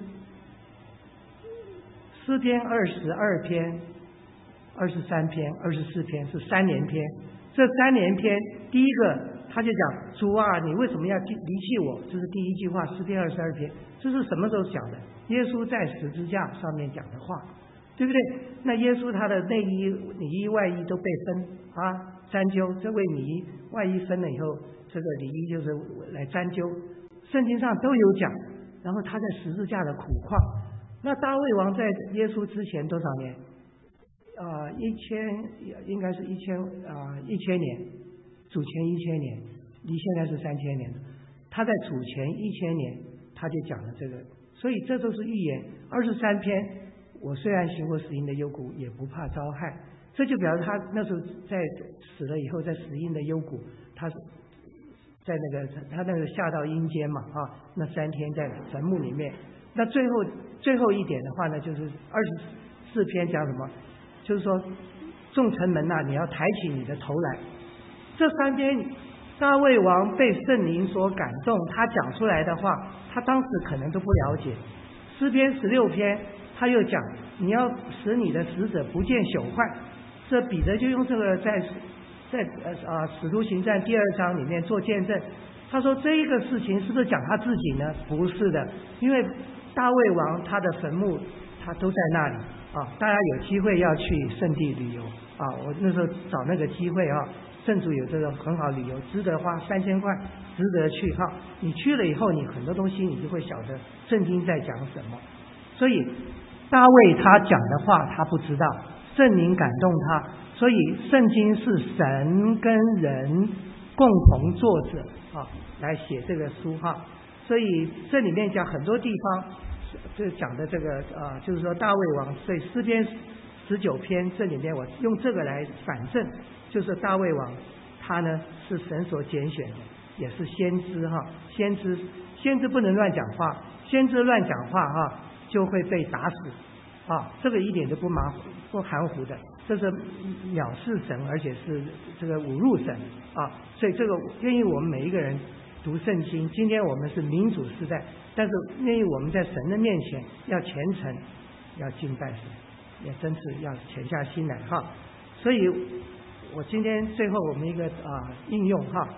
诗篇二十二篇、二十三篇、二十四篇是三连篇，这三连篇第一个他就讲主啊，你为什么要离弃我？这是第一句话，诗篇二十二篇，这是什么时候讲的？耶稣在十字架上面讲的话，对不对？那耶稣他的内衣、里衣、外衣都被分啊沾揪，这位里衣、外衣分了以后，这个里衣就是来沾揪，圣经上都有讲。然后他在十字架的苦况，那大卫王在耶稣之前多少年？啊、呃，一千应该是一千啊、呃、一千年，主前一千年，离现在是三千年。他在主前一千年他就讲了这个。所以这都是预言。二十三篇，我虽然行过死荫的幽谷，也不怕遭害。这就表示他那时候在死了以后，在死荫的幽谷，他是在那个他那个下到阴间嘛啊，那三天在坟墓里面。那最后最后一点的话呢，就是二十四篇讲什么？就是说，众城门呐、啊，你要抬起你的头来。这三篇。大卫王被圣灵所感动，他讲出来的话，他当时可能都不了解。诗篇十六篇，他又讲你要使你的使者不见朽坏。这彼得就用这个在在呃啊使徒行传第二章里面做见证。他说这一个事情是不是讲他自己呢？不是的，因为大卫王他的坟墓他都在那里啊。大家有机会要去圣地旅游啊，我那时候找那个机会啊。圣主有这个很好旅游，值得花三千块，值得去哈。你去了以后，你很多东西你就会晓得圣经在讲什么。所以大卫他讲的话他不知道，圣灵感动他，所以圣经是神跟人共同作者啊来写这个书哈。所以这里面讲很多地方，就讲的这个啊，就是说大卫王，所以诗篇十九篇这里面我用这个来反证。就是大卫王，他呢是神所拣选的，也是先知哈。先知，先知不能乱讲话，先知乱讲话哈就会被打死啊！这个一点都不马虎不含糊的，这是藐视神，而且是这个侮辱神啊！所以这个愿意我们每一个人读圣经。今天我们是民主时代，但是愿意我们在神的面前要虔诚，要敬拜神，也真是要潜下心来哈。所以。我今天最后我们一个啊应用哈，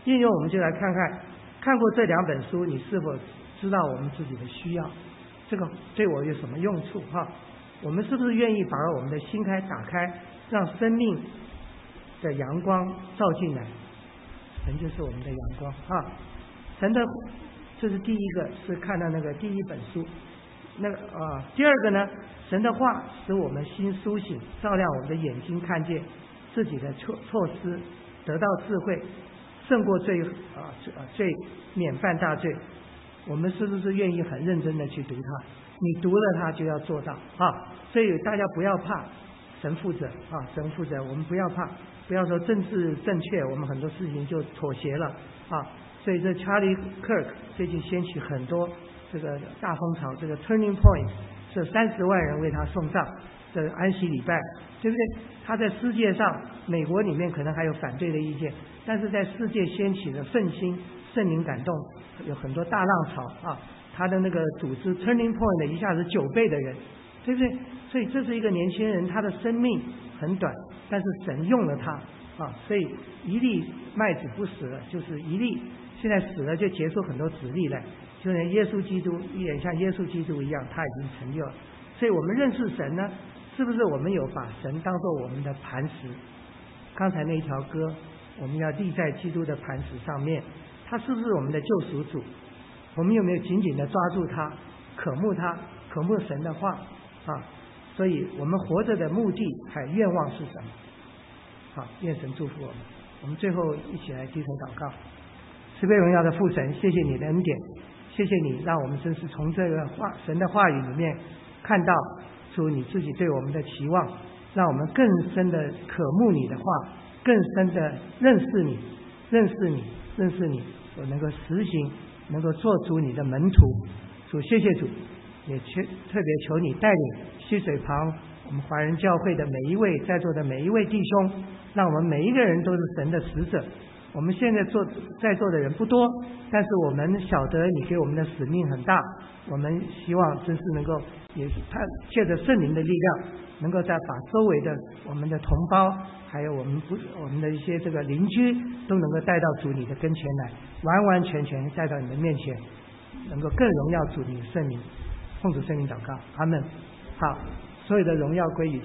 应用我们就来看看，看过这两本书，你是否知道我们自己的需要？这个对我有什么用处哈？我们是不是愿意把我们的心开打开，让生命的阳光照进来？神就是我们的阳光哈。神的，这是第一个，是看到那个第一本书。那个啊，第二个呢，神的话使我们心苏醒，照亮我们的眼睛，看见自己的错错失，得到智慧，胜过罪啊罪免犯大罪。我们是不是愿意很认真的去读它？你读了它就要做到啊！所以大家不要怕，神负责啊，神负责，我们不要怕，不要说政治正确，我们很多事情就妥协了啊。所以这 Charlie Kirk 最近掀起很多这个大风潮，这个 Turning Point 是三十万人为他送葬，这个安息礼拜，对不对？他在世界上，美国里面可能还有反对的意见，但是在世界掀起的圣心、圣灵感动，有很多大浪潮啊。他的那个组织 Turning Point 一下子九倍的人，对不对？所以这是一个年轻人，他的生命很短，但是神用了他啊，所以一粒麦子不死了，就是一粒。现在死了就结出很多子粒来，就连耶稣基督一点像耶稣基督一样，他已经成就了。所以我们认识神呢，是不是我们有把神当作我们的磐石？刚才那一条歌，我们要立在基督的磐石上面，他是不是我们的救赎主？我们有没有紧紧的抓住他，渴慕他，渴慕神的话啊？所以我们活着的目的还愿望是什么？好，愿神祝福我们。我们最后一起来低头祷告。慈悲荣耀的父神，谢谢你的恩典，谢谢你让我们真是从这个话神的话语里面看到出你自己对我们的期望，让我们更深的渴慕你的话，更深的认识你，认识你，认识你，我能够实行，能够做出你的门徒。主，谢谢主，也特特别求你带领溪水旁我们华人教会的每一位在座的每一位弟兄，让我们每一个人都是神的使者。我们现在做在座的人不多，但是我们晓得你给我们的使命很大，我们希望真是能够也他借着圣灵的力量，能够再把周围的我们的同胞，还有我们不我们的一些这个邻居，都能够带到主你的跟前来，完完全全带到你的面前，能够更荣耀主你的圣名。奉主圣名祷告，阿们。好，所有的荣耀归于